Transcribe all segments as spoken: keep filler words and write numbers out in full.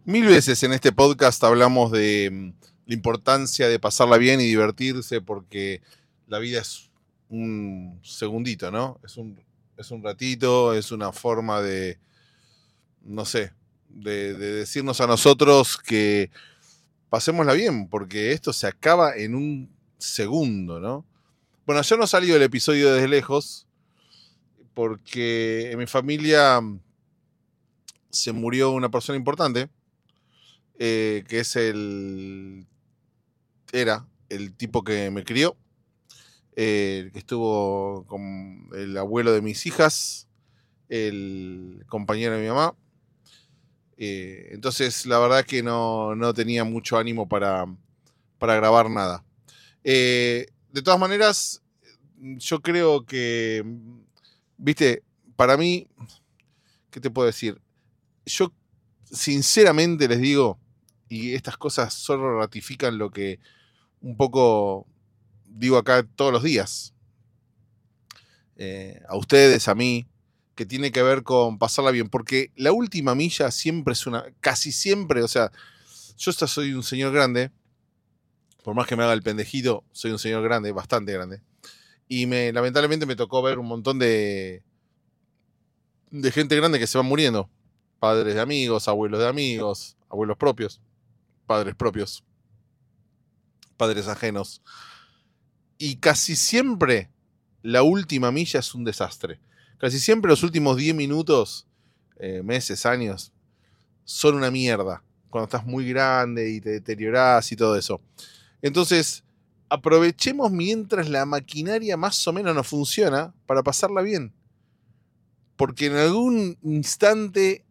Mil veces en este podcast hablamos de la importancia de pasarla bien y divertirse, porque la vida es un segundito, ¿no? Es un, es un ratito, es una forma de, no sé, de, de decirnos a nosotros que pasémosla bien, porque esto se acaba en un segundo, ¿no? Bueno, yo no salí del episodio desde lejos, porque en mi familia se murió una persona importante, eh, que es el... era el tipo que me crió, eh, que estuvo con el abuelo de mis hijas, el compañero de mi mamá. Eh, entonces, la verdad es que no, no tenía mucho ánimo para, para grabar nada. Eh, de todas maneras, yo creo que, viste, para mí, ¿qué te puedo decir? Yo, sinceramente les digo, y estas cosas solo ratifican lo que un poco digo acá todos los días, eh, a ustedes, a mí, que tiene que ver con pasarla bien, porque la última milla siempre es una, casi siempre, o sea, yo hasta soy un señor grande, por más que me haga el pendejito, soy un señor grande, bastante grande, y me, lamentablemente me tocó ver un montón de, de gente grande que se va muriendo, padres de amigos, abuelos de amigos, abuelos propios, padres propios, padres ajenos, y casi siempre la última milla es un desastre. Casi siempre los últimos diez minutos, eh, meses, años, son una mierda. Cuando estás muy grande y te deteriorás y todo eso. Entonces, aprovechemos mientras la maquinaria más o menos nos funciona para pasarla bien. Porque en algún instante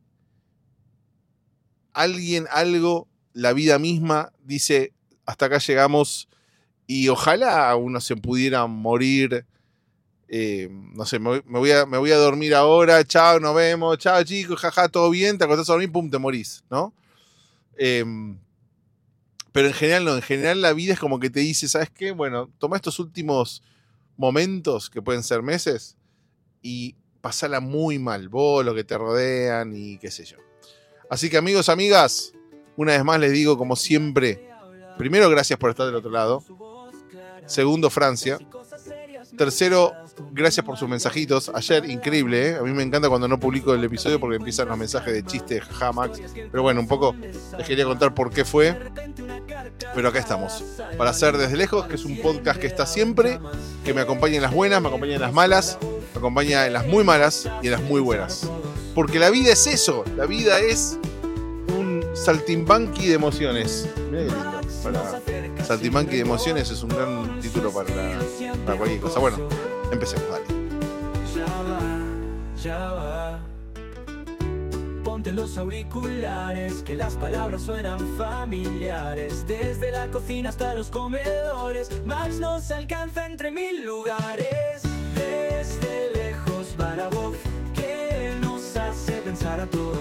alguien, algo, la vida misma dice, hasta acá llegamos, y ojalá uno se pudiera morir. Eh, no sé, me, me, voy a, me voy a dormir ahora, chao, nos vemos, chao chicos, jaja, todo bien, te acostás a dormir, pum, te morís, ¿no? Eh, pero en general no, en general la vida es como que te dice, ¿sabes qué? Bueno, toma estos últimos momentos, que pueden ser meses, y pasala muy mal, vos, lo que te rodean y qué sé yo. Así que amigos, amigas, una vez más les digo, como siempre, primero, gracias por estar del otro lado. Segundo, Francia. Tercero, gracias por sus mensajitos. Ayer, increíble, ¿eh? A mí me encanta cuando no publico el episodio porque empiezan los mensajes de chistes, jaja, Max. Pero bueno, un poco les quería contar por qué fue. Pero acá estamos, para hacer Desde Lejos, que es un podcast que está siempre, que me acompaña en las buenas, me acompaña en las malas, me acompaña en las muy malas y en las muy buenas. Porque la vida es eso, la vida es un saltimbanqui de emociones. Mirá qué lindo. Para Saltimbanqui de emociones es un gran título para, la, para cualquier cosa. Bueno, empecemos, dale. Ya va, ya va. Ponte los auriculares, que las palabras suenan familiares. Desde la cocina hasta los comedores, Max nos alcanza entre mil lugares. Desde lejos va la voz que nos hace pensar a todos.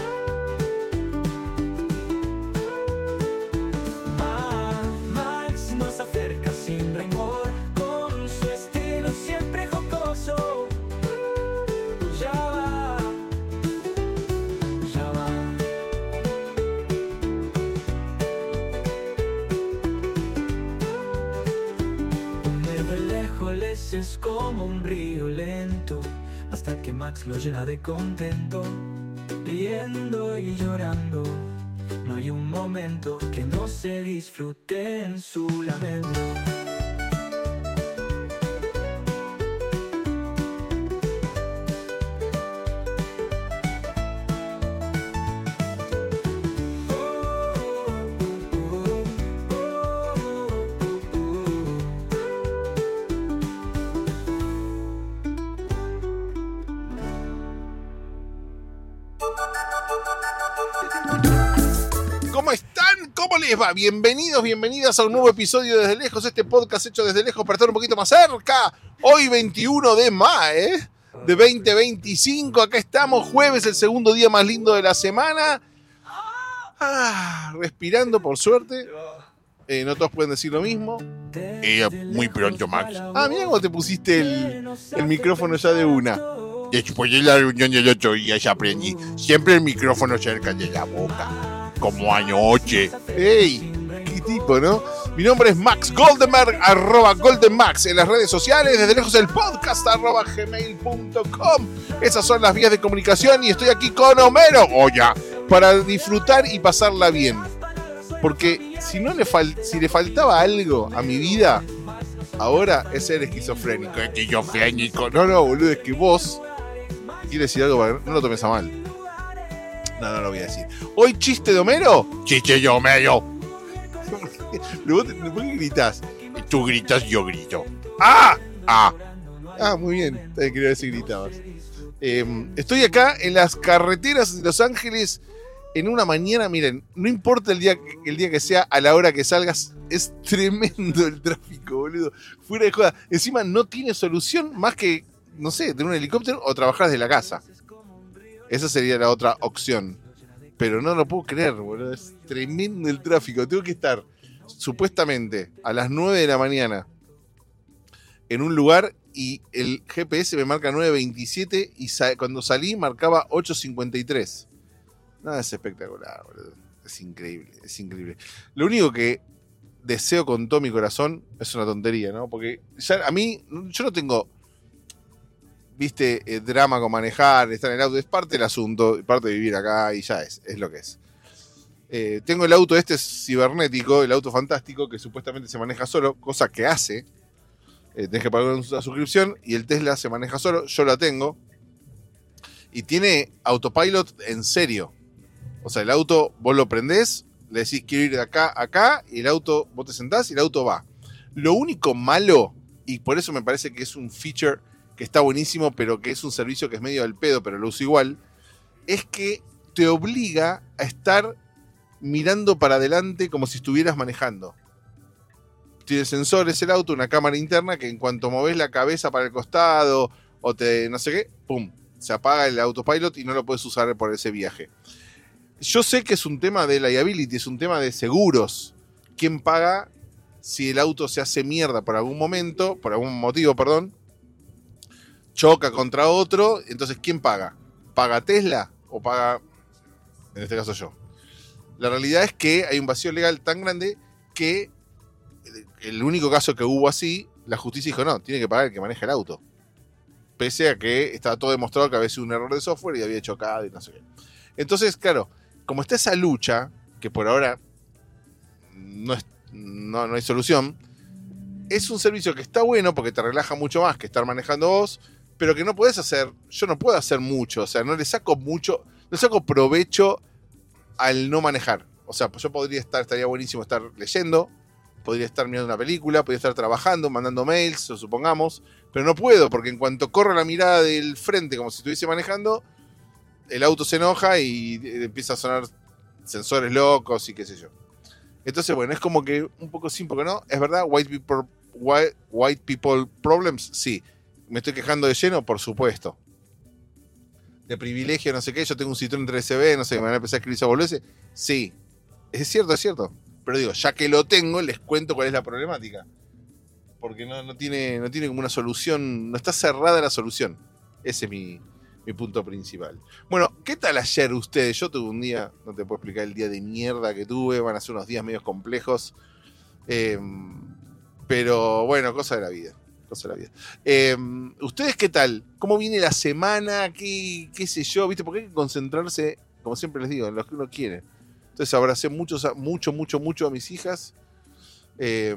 Es como un río lento, hasta que Max lo llena de contento, riendo y llorando. No hay un momento que no se disfrute en su lamento. Va, bienvenidos, bienvenidas a un nuevo episodio de Desde Lejos, este podcast hecho desde lejos para estar un poquito más cerca. Hoy veintiuno de mayo de veinte veinticinco, acá estamos, jueves, el segundo día más lindo de la semana. Ah, respirando, por suerte. Eh, no todos pueden decir lo mismo. Eh, muy pronto, Max. Ah, mira cómo te pusiste el, el micrófono ya de una. Después de la reunión del otro día ya aprendí. Siempre el micrófono cerca de la boca. como anoche. ¡Ey! ¡Qué tipo, ¿no? Mi nombre es Max Goldenberg, arroba Goldenmax en las redes sociales, desde lejos el podcast, arroba gmail punto com. Esas son las vías de comunicación y estoy aquí con Homero Goya para disfrutar y pasarla bien. Porque si no le fal- si le faltaba algo a mi vida, ahora es ser esquizofrénico. Esquizofrénico. No, no, boludo, es que vos quieres decir algo para que no lo tomes a mal. No, no lo voy a decir. Hoy chiste de Homero. Chiste yo medio. ¿Por qué gritás? Tú gritas, yo grito. ¡Ah! Ah, Ah, muy bien. Te quería decir gritabas. Eh, estoy acá en las carreteras de Los Ángeles en una mañana. Miren, no importa el día, el día que sea, a la hora que salgas, es tremendo el tráfico, boludo. Fuera de joda. Encima no tiene solución más que, no sé, tener un helicóptero o trabajar desde la casa. Esa sería la otra opción. Pero no lo puedo creer, boludo. Es tremendo el tráfico. Tengo que estar supuestamente a las nueve de la mañana en un lugar y el G P S me marca nueve veintisiete y sa- cuando salí marcaba ocho cincuenta y tres. Nada, es espectacular, boludo. Es increíble, es increíble. Lo único que deseo con todo mi corazón es una tontería, ¿no? Porque ya a mí, yo no tengo, viste, eh, drama con manejar, estar en el auto, es parte del asunto, parte de vivir acá y ya es, es lo que es. Eh, tengo el auto este cibernético, el auto fantástico, que supuestamente se maneja solo, cosa que hace. Eh, tenés que pagar una suscripción y el Tesla se maneja solo, yo la tengo. Y tiene autopilot en serio. O sea, el auto, vos lo prendés, le decís quiero ir de acá a acá, y el auto, vos te sentás y el auto va. Lo único malo, y por eso me parece que es un feature que está buenísimo, pero que es un servicio que es medio del pedo, pero lo uso igual, es que te obliga a estar mirando para adelante como si estuvieras manejando. Tiene sensores el auto, una cámara interna que en cuanto moves la cabeza para el costado o te no sé qué, pum, se apaga el autopilot y no lo puedes usar por ese viaje. Yo sé que es un tema de liability, es un tema de seguros. ¿Quién paga si el auto se hace mierda por algún momento, por algún motivo, perdón? Choca contra otro, entonces ¿quién paga? ¿Paga Tesla o paga, en este caso, yo? La realidad es que hay un vacío legal tan grande que el único caso que hubo así, la justicia dijo, no, tiene que pagar el que maneja el auto. Pese a que estaba todo demostrado que había sido un error de software y había chocado y no sé qué. Entonces, claro, como está esa lucha, que por ahora no, es, no, no hay solución, es un servicio que está bueno porque te relaja mucho más que estar manejando vos, pero que no podés hacer, yo no puedo hacer mucho, o sea, no le saco mucho, no saco provecho al no manejar. O sea, pues yo podría estar, estaría buenísimo estar leyendo, podría estar mirando una película, podría estar trabajando, mandando mails, o supongamos, pero no puedo, porque en cuanto corro la mirada del frente como si estuviese manejando, el auto se enoja y empieza a sonar sensores locos y qué sé yo. Entonces, bueno, es como que un poco sí, porque no, es verdad, white people, white, white people problems, sí. ¿Me estoy quejando de lleno? Por supuesto. De privilegio, no sé qué, yo tengo un Citroën tres C B, no sé, me van a empezar a escribir esa boludez. Sí, es cierto, es cierto. Pero digo, ya que lo tengo, les cuento cuál es la problemática. Porque no, no, tiene, no tiene como una solución, no está cerrada la solución. Ese es mi, mi punto principal. Bueno, ¿qué tal ayer ustedes? Yo tuve un día, no te puedo explicar el día de mierda que tuve, van a ser unos días medio complejos. Eh, pero bueno, cosa de la vida. Cosa de la vida. Eh, ¿Ustedes qué tal? ¿Cómo viene la semana? ¿Qué, qué sé yo? ¿Viste? Porque hay que concentrarse, como siempre les digo, en lo que uno quiere. Entonces abracé mucho, mucho, mucho, mucho a mis hijas. Eh,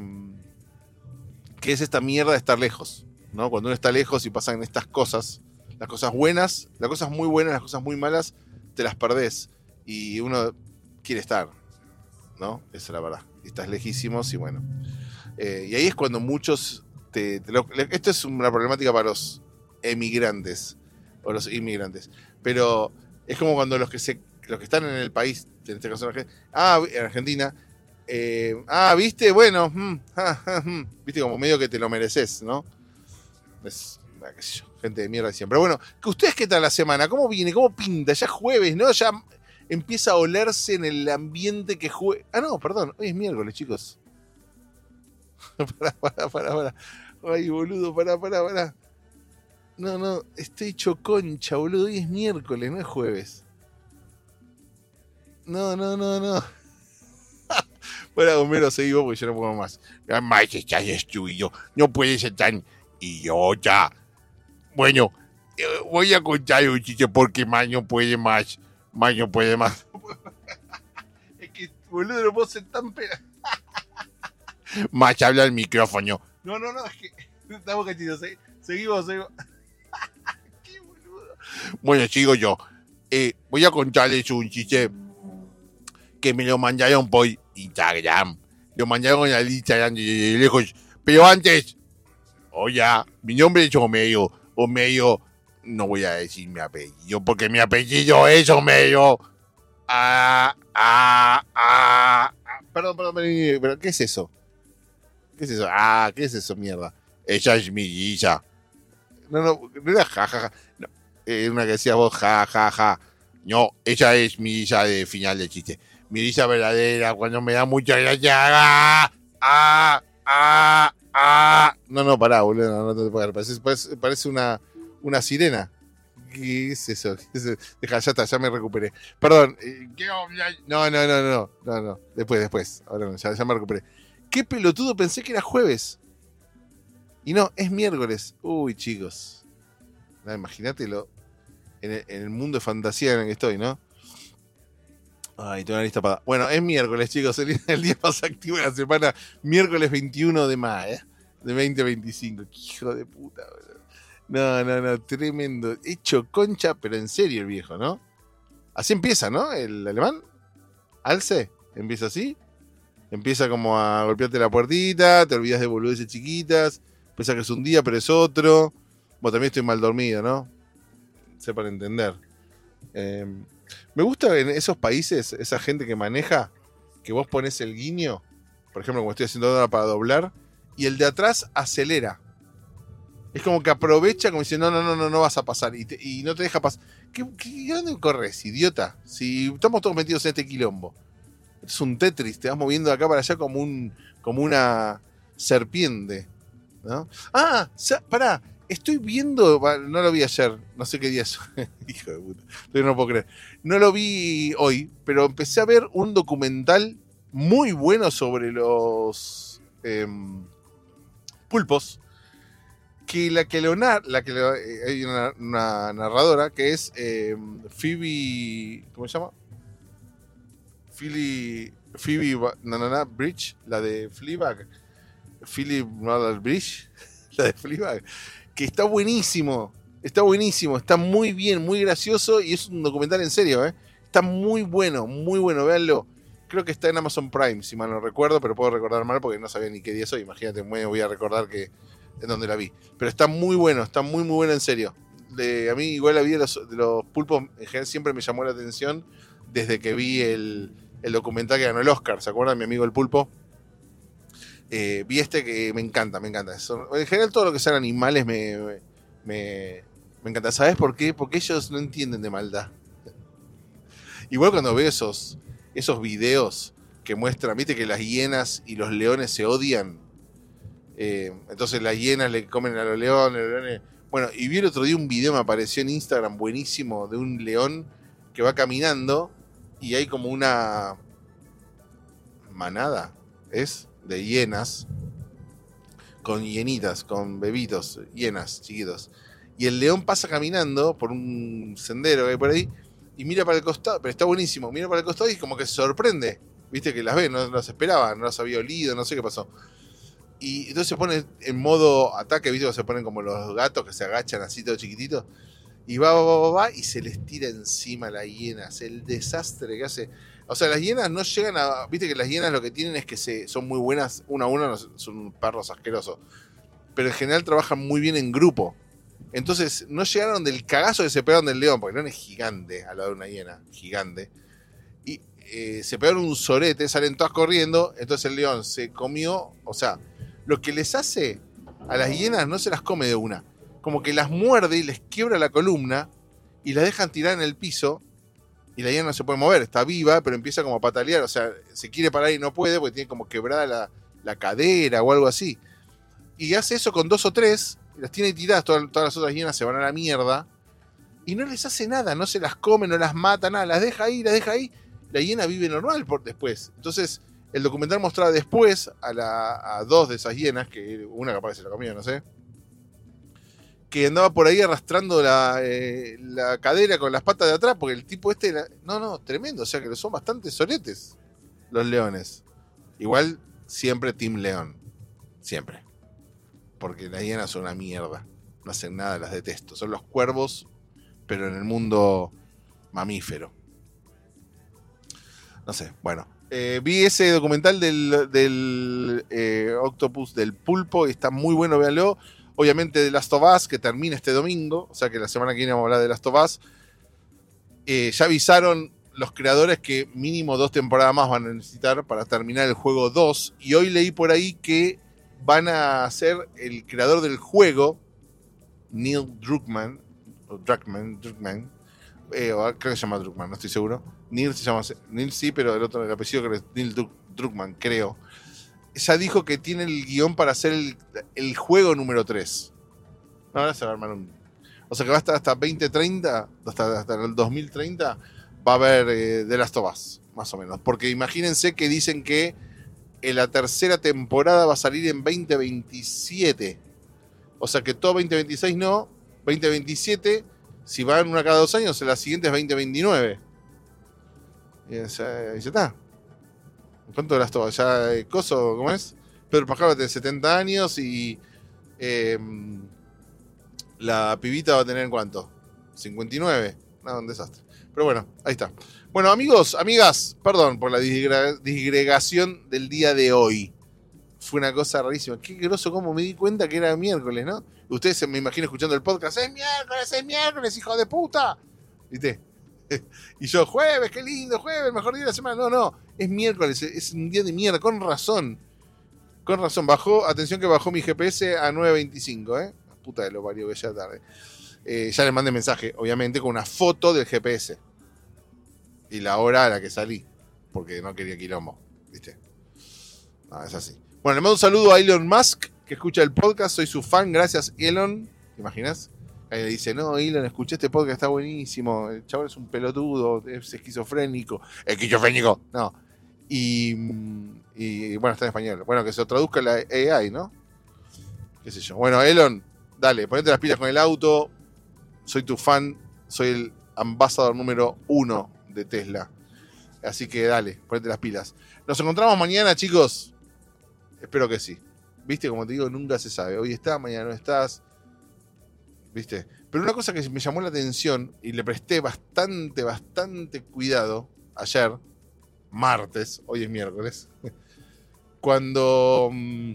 que es esta mierda de estar lejos, ¿no? Cuando uno está lejos y pasan estas cosas, las cosas buenas, las cosas muy buenas, las cosas muy malas, te las perdés. Y uno quiere estar, ¿no? Esa es la verdad. Y estás lejísimos y bueno. Eh, y ahí es cuando muchos... Te, te lo, esto es una problemática para los emigrantes o los inmigrantes. Pero es como cuando los que se los que están en el país, en este caso en Argentina, ah, en Argentina eh, ah, viste, bueno, mm, ah, ah, mm, viste, como medio que te lo mereces, ¿no? Es, ah, qué sé yo, gente de mierda siempre. Pero bueno, ¿que ustedes qué tal la semana? ¿Cómo viene? ¿Cómo pinta? Ya es jueves, ¿no? Ya empieza a olerse en el ambiente que juegue. Ah, no, perdón, hoy es miércoles, chicos. Pará, pará, pará, pará. Ay, boludo, pará, pará, pará. No, no, estoy hecho concha, boludo. Hoy es miércoles, no es jueves. No, no, no, no. Bueno, Homero, seguimos porque yo no puedo más. Además, estás destruido. No puedes ser tan idiota. Bueno, eh, voy a contar un chiste porque más no puede más. Más no puede más. Es que, boludo, no puedo ser tan pera. Más habla el micrófono. No, no, no, es que estamos cachitos. ¿eh? Seguimos, seguimos. Qué boludo. Bueno, sigo yo. Eh, voy a contarles un chiste que me lo mandaron por Instagram. Lo mandaron al Instagram de lejos. Pero antes, oye, mi nombre es Homero. Homero, no voy a decir mi apellido porque mi apellido es Homero. Ah, ah, ah. Perdón, perdón, perdón, pero ¿qué es eso? ¿Qué es eso? Ah, ¿qué es eso, mierda? Esa es mi Lisa. No, no, no era jajaja. No, eh, una que decía vos, jajaja. Ja, ja. No, esa es mi Lisa de final de chiste. Mi risa verdadera cuando me da mucha gracia. ¡Ah! ¡Ah! ¡Ah! ¡Ah! No, no, pará, boludo, no, no te puedo parece, parece, parece una, una sirena. ¿Qué es eso? ¿Qué es eso? Deja, ya está, ya me recuperé. Perdón. Eh, no, no, no, no, no, no. Después, después. Ahora no, ya, ya me recuperé. Qué pelotudo, pensé que era jueves. Y no, es miércoles. Uy, chicos. No, imagínatelo en el, en el mundo de fantasía en el que estoy, ¿no? Ay, tengo una lista para... Bueno, es miércoles, chicos, el, el día más activo de la semana, miércoles veintiuno de mayo, ¿eh? De veinte veinticinco. Qué hijo de puta, boludo. No, no, no, tremendo. Hecho concha, pero en serio el viejo, ¿no? Así empieza, ¿no? El alemán. Alce, empieza así. Empieza como a golpearte la puertita, te olvidas de boludeces chiquitas, piensas que es un día, pero es otro. Bueno, también estoy mal dormido, ¿no? Sé para entender. Eh... Me gusta en esos países, esa gente que maneja, que vos pones el guiño, por ejemplo, como estoy haciendo ahora para doblar, y el de atrás acelera. Es como que aprovecha, como diciendo, no, no, no, no vas a pasar, y, te, y no te deja pasar. ¿Qué, qué, ¿Dónde corres, idiota? Si estamos todos metidos en este quilombo. Es un Tetris, te vas moviendo de acá para allá como, un, como una serpiente, ¿no? Ah, pará. Estoy viendo, no lo vi ayer, no sé qué día es. Hijo de puta, no lo puedo creer. No lo vi hoy, pero empecé a ver un documental muy bueno sobre los eh, pulpos. Que la que lo narra, la que lo, eh, hay una, una narradora que es eh, Phoebe, ¿cómo se llama? Phoebe, Phoebe Nanana Bridge, la de Fleabag. Philip Waller Bridge, la de Fleabag. Que está buenísimo, está buenísimo, está muy bien, muy gracioso y es un documental en serio, ¿eh? Está muy bueno, muy bueno, véanlo. Creo que está en Amazon Prime, si mal no recuerdo, pero puedo recordar mal porque no sabía ni qué día es hoy. Imagínate, me voy a recordar que en donde la vi. Pero está muy bueno, está muy, muy bueno en serio. De, a mí igual la vida de los, de los pulpos en general siempre me llamó la atención desde que vi el, el documental que ganó el Oscar. ¿Se acuerdan? Mi amigo el pulpo. Eh, vi este que me encanta, me encanta. Son, en general todo lo que sean animales me, me, me, me encanta. ¿Sabes por qué? Porque ellos no entienden de maldad. Igual cuando veo esos, esos videos que muestran, viste que las hienas y los leones se odian. Eh, entonces las hienas le comen a los leones, los leones. Bueno, y vi el otro día un video, me apareció en Instagram buenísimo, de un león que va caminando y hay como una manada, ¿es? De hienas, con hienitas, con bebitos, hienas chiquitos. Y el león pasa caminando por un sendero que hay por ahí y mira para el costado, pero está buenísimo, mira para el costado y como que se sorprende. Viste que las ve, no, no las esperaba, no las había olido, no sé qué pasó. Y entonces se pone en modo ataque, viste, se ponen como los gatos que se agachan así todo chiquititos. Y va, va, va, va, va, y se les tira encima a las hienas. El desastre que hace. O sea, las hienas no llegan a... Viste que las hienas lo que tienen es que se, son muy buenas. Una a una son perros asquerosos. Pero en general trabajan muy bien en grupo. Entonces no llegaron del cagazo que se pegaron del león. Porque el león es gigante al lado de una hiena. Gigante. Y eh, se pegaron un sorete, salen todas corriendo. Entonces el león se comió... O sea, lo que les hace a las hienas no se las come de una. Como que las muerde y les quiebra la columna y las dejan tirar en el piso y la hiena no se puede mover, está viva, pero empieza como a patalear, o sea, se quiere parar y no puede porque tiene como quebrada la, la cadera o algo así. Y hace eso con dos o tres, las tiene tiradas, todas, todas las otras hienas se van a la mierda y no les hace nada, no se las come, no las mata, nada, las deja ahí, las deja ahí la hiena vive normal por después. Entonces, el documental mostraba después a, la, a dos de esas hienas, que una capaz que se la comía, no sé, que andaba por ahí arrastrando la, eh, la cadera con las patas de atrás, porque el tipo este era, no, no, tremendo, o sea que son bastante soletes los leones. Igual, siempre Team León, siempre. Porque las hienas son una mierda, no hacen nada, las detesto. Son los cuervos, pero en el mundo mamífero. No sé, bueno. Eh, vi ese documental del, del eh, octopus, del pulpo, y está muy bueno, véanlo. Obviamente de Last of Us, que termina este domingo, o sea que la semana que viene vamos a hablar de Last of Us. Eh, ya avisaron los creadores que mínimo dos temporadas más van a necesitar para terminar el juego dos, y hoy leí por ahí que van a hacer el creador del juego, Neil Druckmann, o Druckmann, Druckmann eh, o creo que se llama Druckmann, no estoy seguro. Neil se llama, Neil sí, pero el otro, el apellido creo que es Neil Druckmann, creo. Ya dijo que tiene el guión para hacer el, el juego número tres. Ahora se va a armar un... O sea que va a estar hasta veinte treinta, hasta, hasta el dos mil treinta, va a haber eh, The Last of Us, más o menos. Porque imagínense que dicen que en la tercera temporada va a salir en veinte veintisiete. O sea que todo veinte veintiséis no, veinte veintisiete, si van una cada dos años, en la siguiente es veinte veintinueve. Y o sea, ahí ya está. ¿Cuánto de las todas? Ya, eh, Coso, ¿cómo es? Pedro Pascal tiene setenta años y eh, la pibita va a tener, ¿cuánto? cincuenta y nueve. No, un desastre. Pero bueno, ahí está. Bueno, amigos, amigas, perdón por la disgre- disgregación del día de hoy. Fue una cosa rarísima. Qué groso cómo me di cuenta que era miércoles, ¿no? Ustedes se me imagino escuchando el podcast. ¡Es miércoles, es miércoles, hijo de puta! ¿Viste? Y yo, jueves, qué lindo, jueves, el mejor día de la semana. No, no, es miércoles, es un día de mierda, con razón. Con razón, bajó, atención que bajó mi G P S a nueve veinticinco, ¿eh? La puta de lo parió que ya tarde. Eh, ya le mandé mensaje, obviamente, con una foto del G P S. Y la hora a la que salí, porque no quería quilombo, ¿viste? No, es así. Bueno, le mando un saludo a Elon Musk, que escucha el podcast, soy su fan, gracias Elon, ¿te imaginas? Ahí le dice, no, Elon, escuché este podcast, está buenísimo, el chaval es un pelotudo, es esquizofrénico. ¿Esquizofrénico? No. Y, y bueno, está en español. Bueno, que se lo traduzca la A I, ¿no? Qué sé yo. Bueno, Elon, dale, ponete las pilas con el auto, soy tu fan, soy el ambasador número uno de Tesla. Así que dale, ponete las pilas. Nos encontramos mañana, chicos. Espero que sí. Viste, como te digo, nunca se sabe. Hoy estás, mañana no estás. ¿Viste? Pero una cosa que me llamó la atención y le presté bastante, bastante cuidado ayer, martes, hoy es miércoles, cuando mmm,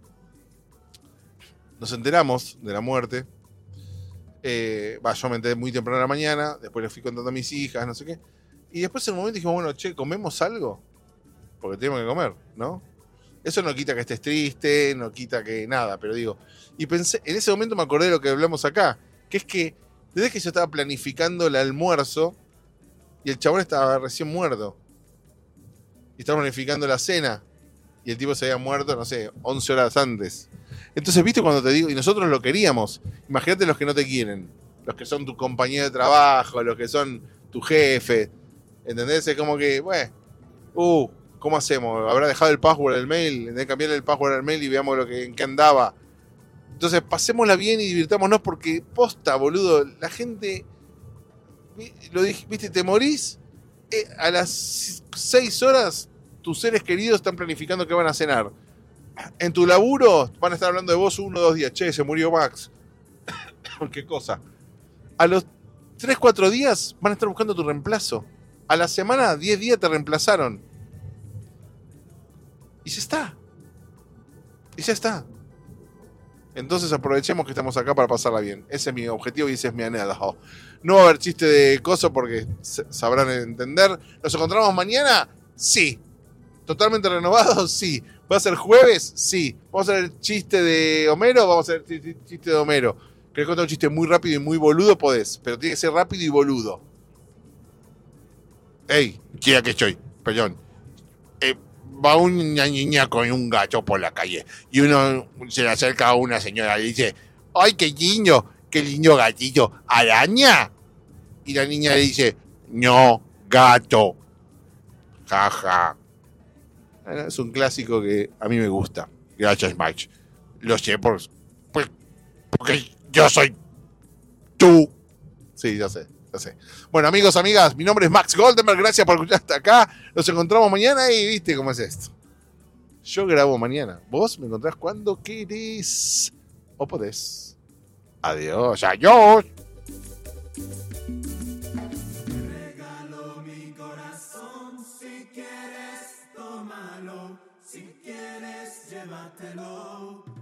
nos enteramos de la muerte. Eh, bah, yo me enteré muy temprano en la mañana, después le fui contando a mis hijas, no sé qué. Y después en un momento dijimos, bueno, che, ¿comemos algo? Porque tenemos que comer, ¿no? Eso no quita que estés triste, no quita que nada, pero digo, y pensé, en ese momento me acordé de lo que hablamos acá, que es que desde que yo estaba planificando el almuerzo y el chabón estaba recién muerto, y estaba planificando la cena y el tipo se había muerto, no sé, once horas antes. Entonces, ¿viste cuando te digo? Y nosotros lo queríamos. Imagínate los que no te quieren, los que son tu compañero de trabajo, los que son tu jefe, ¿entendés? Es como que, bueno, uh, ¿cómo hacemos? ¿Habrá dejado el password del mail? ¿Tendré que cambiar el password del mail y veamos lo que, en qué andaba? Entonces, pasémosla bien y divirtámonos porque, posta, boludo, la gente, lo dije, viste, te morís, eh, a las seis horas tus seres queridos están planificando qué van a cenar. En tu laburo van a estar hablando de vos uno o dos días. Che, se murió Max. ¿Qué cosa? A los tres, cuatro días van a estar buscando tu reemplazo. A la semana, diez días te reemplazaron. Y ya está. Y ya está. Entonces aprovechemos que estamos acá para pasarla bien. Ese es mi objetivo y ese es mi anhelo. No va a haber chiste de coso porque sabrán entender. ¿Nos encontramos mañana? Sí. ¿Totalmente renovado? Sí. ¿Va a ser jueves? Sí. ¿Vamos a hacer el chiste de Homero? Vamos a hacer el chiste de Homero. ¿Querés contar un chiste muy rápido y muy boludo? Podés. Pero tiene que ser rápido y boludo. Ey, quiera que estoy, perdón. Eh, va una niña con un gato por la calle y uno se le acerca a una señora y dice, ¡ay, qué lindo! ¡Qué lindo gatito! ¿Araña? Y la niña le dice, no, gato. Jaja. Bueno, es un clásico que a mí me gusta. Gracias, Max. Lo sé por, pues, porque yo soy tú. Sí, ya sé, ya sé. Bueno, amigos, amigas, mi nombre es Max Goldenberg. Gracias por escuchar hasta acá. Nos encontramos mañana y viste cómo es esto. Yo grabo mañana. Vos me encontrás cuando querés o podés. Adiós, adiós. Regalo mi corazón, si quieres tómalo, si quieres llévatelo.